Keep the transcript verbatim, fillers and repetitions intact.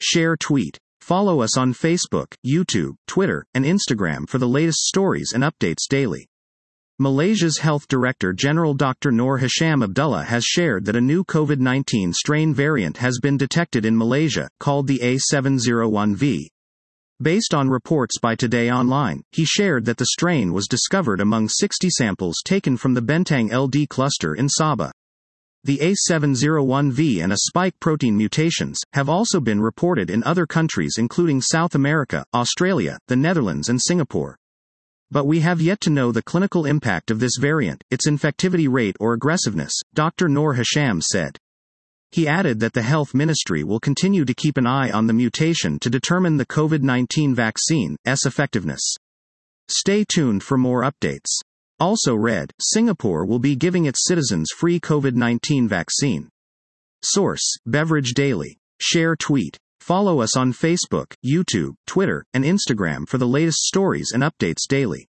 Share tweet. Follow us on Facebook, YouTube, Twitter, and Instagram for the latest stories and updates daily. Malaysia's Health Director General Doctor Noor Hisham Abdullah has shared that a new COVID nineteen strain variant has been detected in Malaysia, called the A seven oh one V. Based on reports by Today Online, he shared that the strain was discovered among sixty samples taken from the Bentang L D cluster in Sabah. The A seven oh one V and a spike protein mutations have also been reported in other countries including South America, Australia, the Netherlands and Singapore. But we have yet to know the clinical impact of this variant, its infectivity rate or aggressiveness, Doctor Noor Hisham said. He added that the Health Ministry will continue to keep an eye on the mutation to determine the COVID nineteen vaccine's effectiveness. Stay tuned for more updates. Also read, Singapore will be giving its citizens free COVID nineteen vaccine. Source, Beverage Daily. Share tweet. Follow us on Facebook, YouTube, Twitter, and Instagram for the latest stories and updates daily.